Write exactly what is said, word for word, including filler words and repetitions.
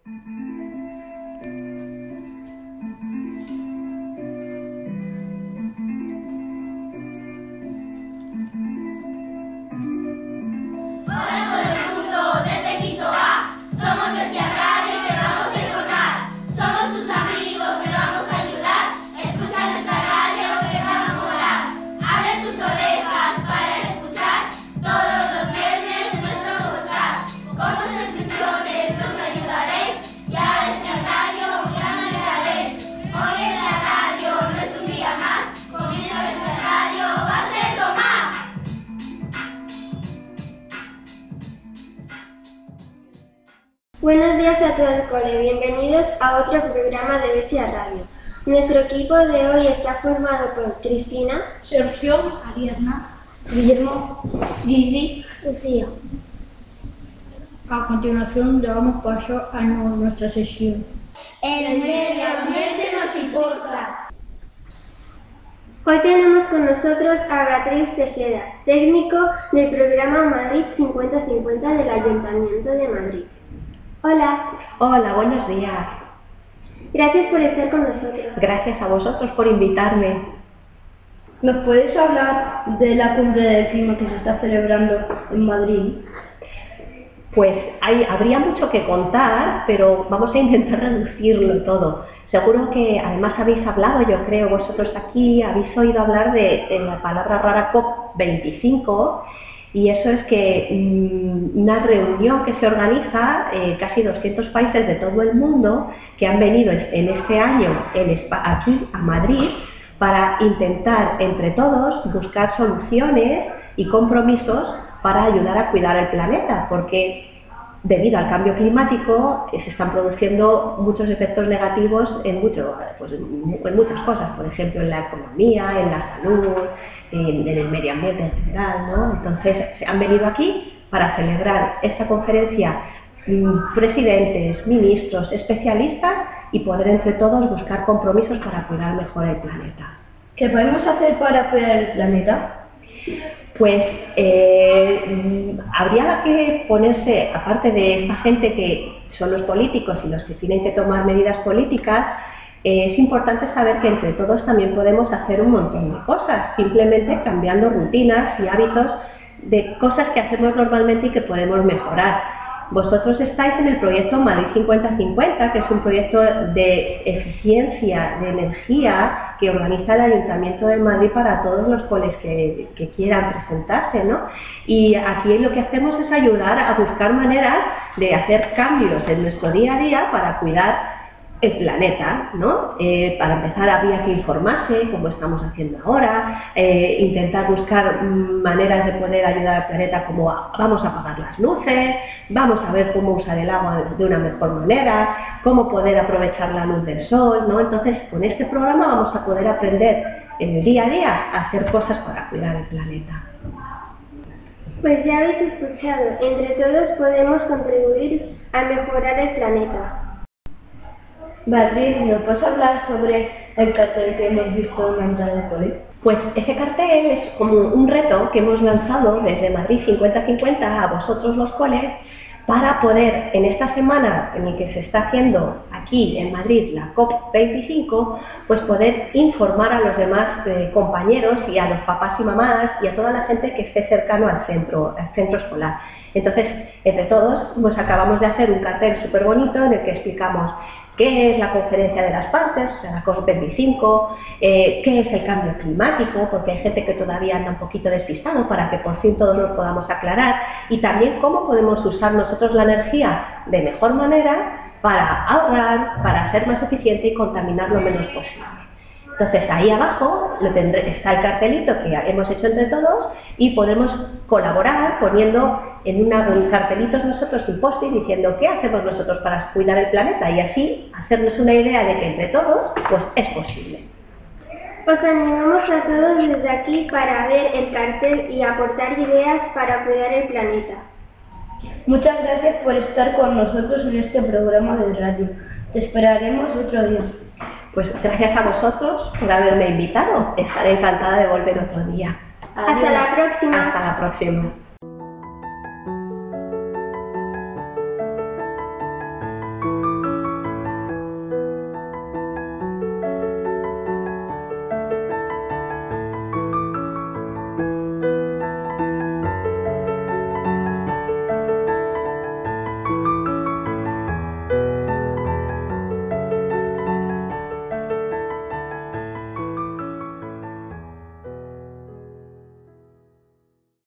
Buenos días a todo el cole, bienvenidos a otro programa de Bestia Radio. Nuestro equipo de hoy está formado por Cristina, Sergio, Ariadna, Guillermo, Gigi, Lucía. A continuación damos paso a nuestra sesión. El medio ambiente nos importa. Hoy tenemos con nosotros a Beatriz Tejeda, técnico del programa Madrid cincuenta cincuenta del Ayuntamiento de Madrid. Hola. Hola, buenos días. Gracias por estar con nosotros. Gracias a vosotros por invitarme. ¿Nos puedes hablar de la cumbre del clima que se está celebrando en Madrid? Pues hay, habría mucho que contar, pero vamos a intentar reducirlo todo. Seguro que además habéis hablado, yo creo, vosotros aquí habéis oído hablar de, de la palabra rara COP veinticinco, y eso es que mmm, una reunión que se organiza, eh, casi doscientos países de todo el mundo que han venido en este año en, aquí a Madrid para intentar entre todos buscar soluciones y compromisos para ayudar a cuidar el planeta, porque debido al cambio climático eh, se están produciendo muchos efectos negativos en, mucho, pues, en, en muchas cosas, por ejemplo en la economía, en la salud, en, en el medio ambiente en general, ¿no? Entonces se han venido aquí para celebrar esta conferencia mmm, presidentes, ministros, especialistas y poder entre todos buscar compromisos para cuidar mejor el planeta. ¿Qué podemos hacer para cuidar el planeta? Pues eh, habría que ponerse, aparte de esta gente que son los políticos y los que tienen que tomar medidas políticas, eh, es importante saber que entre todos también podemos hacer un montón de cosas, simplemente cambiando rutinas y hábitos de cosas que hacemos normalmente y que podemos mejorar. Vosotros estáis en el proyecto Madrid cincuenta cincuenta, que es un proyecto de eficiencia, de energía, que organiza el Ayuntamiento de Madrid para todos los coles que, que quieran presentarse, ¿no? Y aquí lo que hacemos es ayudar a buscar maneras de hacer cambios en nuestro día a día para cuidar el planeta, ¿no? Eh, para empezar habría que informarse, como estamos haciendo ahora, eh, intentar buscar mm, maneras de poder ayudar al planeta, como a, vamos a apagar las luces, vamos a ver cómo usar el agua de una mejor manera, cómo poder aprovechar la luz del sol, ¿no? Entonces, con este programa vamos a poder aprender en el día a día a hacer cosas para cuidar el planeta. Pues ya habéis escuchado, entre todos podemos contribuir a mejorar el planeta. Beatriz, ¿nos puedes hablar sobre el cartel que hemos visto en la entrada del cole? Pues ese cartel es como un reto que hemos lanzado desde Madrid cincuenta cincuenta a vosotros los coles para poder en esta semana en la que se está haciendo aquí en Madrid la COP veinticinco, pues poder informar a los demás eh, compañeros y a los papás y mamás y a toda la gente que esté cercano al centro, al centro escolar. Entonces, entre todos, pues acabamos de hacer un cartel súper bonito en el que explicamos qué es la conferencia de las partes, o sea, la COP veinticinco, eh, qué es el cambio climático, porque hay gente que todavía anda un poquito despistado para que por fin todos nos podamos aclarar, y también cómo podemos usar nosotros la energía de mejor manera para ahorrar, para ser más eficiente y contaminar lo menos posible. Entonces ahí abajo lo tendré, está el cartelito que hemos hecho entre todos y podemos colaborar poniendo en, una, en cartelitos nosotros un post-it diciendo qué hacemos nosotros para cuidar el planeta y así hacernos una idea de que entre todos pues es posible. Os animamos a todos desde aquí para ver el cartel y aportar ideas para cuidar el planeta. Muchas gracias por estar con nosotros en este programa de radio. Te esperaremos otro día. Pues gracias a vosotros por haberme invitado. Estaré encantada de volver otro día. Hasta la próxima. Hasta la próxima.